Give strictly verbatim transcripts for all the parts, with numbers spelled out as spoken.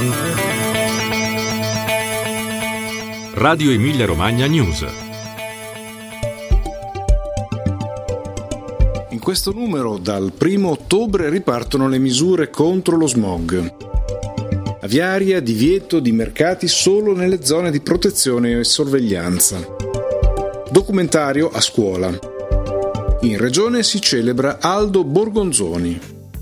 Radio Emilia Romagna News. In questo numero, dal primo ottobre ripartono le misure contro lo smog. Aviaria, divieto di mercati solo nelle zone di protezione e sorveglianza. Documentario a scuola. In regione si celebra Aldo Borgonzoni.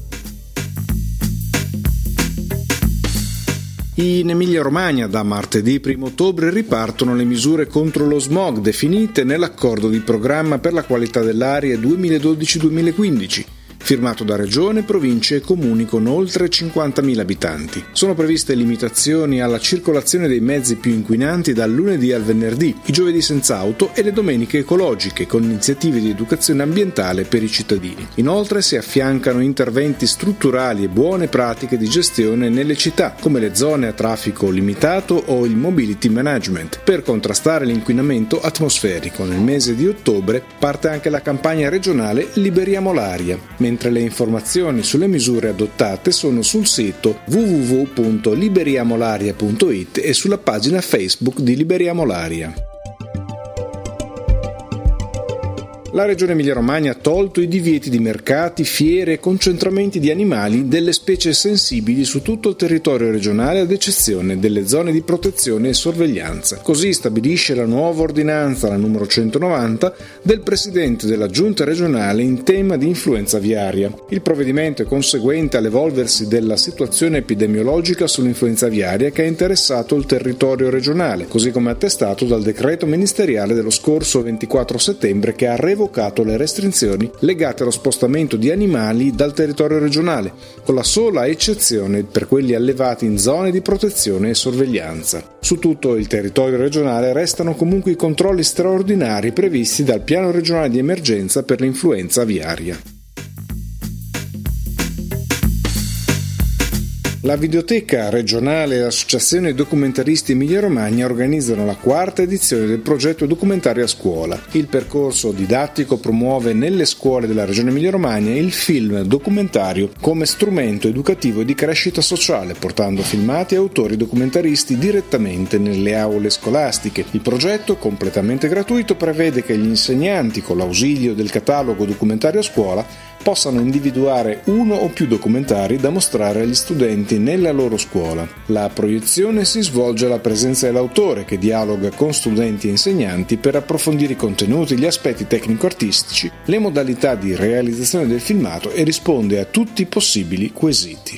In Emilia-Romagna da martedì primo ottobre ripartono le misure contro lo smog definite nell'accordo di programma per la qualità dell'aria duemiladodici duemilaquindici, firmato da regione, province e comuni con oltre cinquantamila abitanti. Sono previste limitazioni alla circolazione dei mezzi più inquinanti dal lunedì al venerdì, i giovedì senza auto e le domeniche ecologiche, con iniziative di educazione ambientale per i cittadini. Inoltre si affiancano interventi strutturali e buone pratiche di gestione nelle città, come le zone a traffico limitato o il mobility management, per contrastare l'inquinamento atmosferico. Nel mese di ottobre parte anche la campagna regionale Liberiamo l'aria, mentre le informazioni sulle misure adottate sono sul sito w w w punto liberiamolaria punto i t e sulla pagina Facebook di Liberiamo l'aria. La Regione Emilia-Romagna ha tolto i divieti di mercati, fiere e concentramenti di animali delle specie sensibili su tutto il territorio regionale, ad eccezione delle zone di protezione e sorveglianza. Così stabilisce la nuova ordinanza, la numero centonovanta, del Presidente della Giunta regionale in tema di influenza aviaria. Il provvedimento è conseguente all'evolversi della situazione epidemiologica sull'influenza aviaria che ha interessato il territorio regionale, così come attestato dal decreto ministeriale dello scorso ventiquattro settembre che ha revocato le restrizioni legate allo spostamento di animali dal territorio regionale, con la sola eccezione per quelli allevati in zone di protezione e sorveglianza. Su tutto il territorio regionale restano comunque i controlli straordinari previsti dal Piano regionale di emergenza per l'influenza aviaria. La Videoteca regionale e l'Associazione Documentaristi Emilia-Romagna organizzano la quarta edizione del progetto Documentario a scuola. Il percorso didattico promuove nelle scuole della Regione Emilia-Romagna il film documentario come strumento educativo e di crescita sociale, portando filmati e autori documentaristi direttamente nelle aule scolastiche. Il progetto, completamente gratuito, prevede che gli insegnanti, con l'ausilio del catalogo Documentario a scuola, possano individuare uno o più documentari da mostrare agli studenti nella loro scuola. La proiezione si svolge alla presenza dell'autore, che dialoga con studenti e insegnanti per approfondire i contenuti, gli aspetti tecnico-artistici, le modalità di realizzazione del filmato e risponde a tutti i possibili quesiti.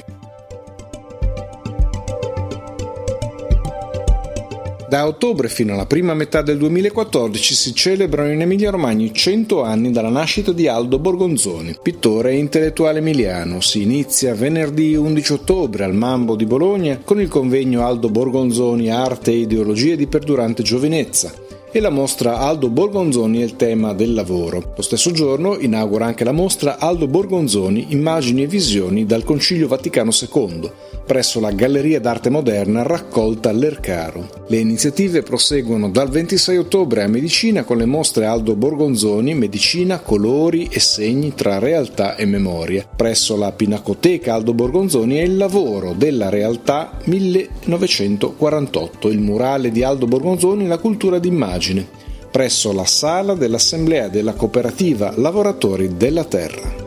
Da ottobre fino alla prima metà del duemilaquattordici si celebrano in Emilia-Romagna i cento anni dalla nascita di Aldo Borgonzoni, pittore e intellettuale emiliano. Si inizia venerdì undici ottobre al Mambo di Bologna con il convegno Aldo Borgonzoni, arte e ideologie di perdurante giovinezza e la mostra Aldo Borgonzoni e il tema del lavoro. Lo stesso giorno inaugura anche la mostra Aldo Borgonzoni, immagini e visioni dal Concilio Vaticano secondo, presso la Galleria d'Arte Moderna raccolta all'Ercaro. Le iniziative proseguono dal ventisei ottobre a Medicina con le mostre Aldo Borgonzoni, Medicina, colori e segni tra realtà e memoria. Presso la Pinacoteca Aldo Borgonzoni è il lavoro della realtà millenovecentoquarantotto, il murale di Aldo Borgonzoni, la cultura d'immagine, presso la sala dell'Assemblea della Cooperativa Lavoratori della Terra.